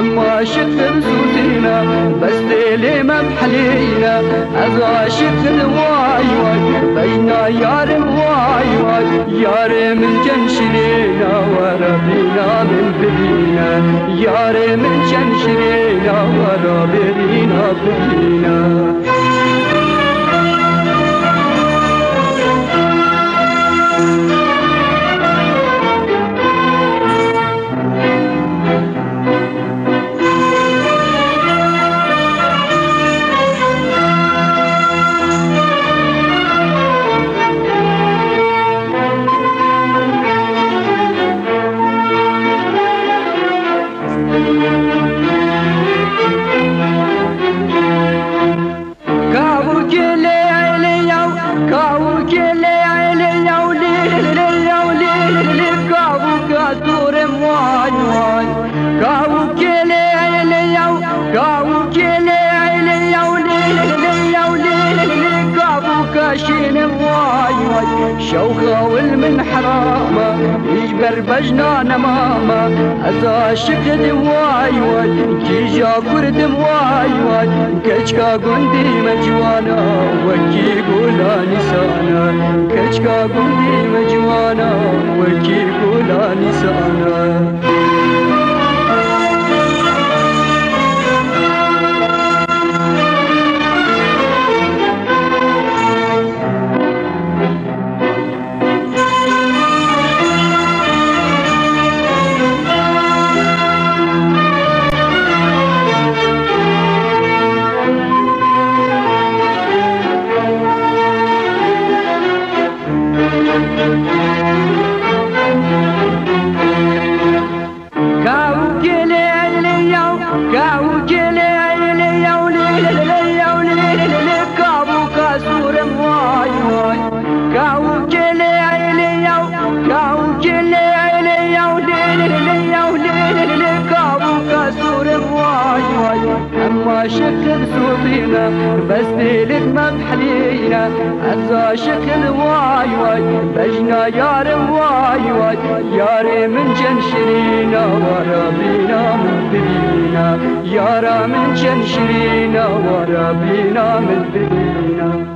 أما شكر صوتنا بس ديلي ما بحلينا أغاشك واي واي بينا يار واي واي يار من جنشرينا وربينا من بدينا يار من جنشرينا وربينا بدينا شوخة والمن حرامة يجبر بجنان ماما أزا شكد واي واي كيجا كرد واي واي كشكا قندي مجوانا وكي قولا نسانا كشكا قندي مجوانا وكي قولا نسانا أما شكل صوتنا بس ديلك ما بحلينا أزا شكل واي واي بجنا يار واي واي ياري من جنشرينا وربينا من بدينا يارا من جنشرينا وربينا من بدينا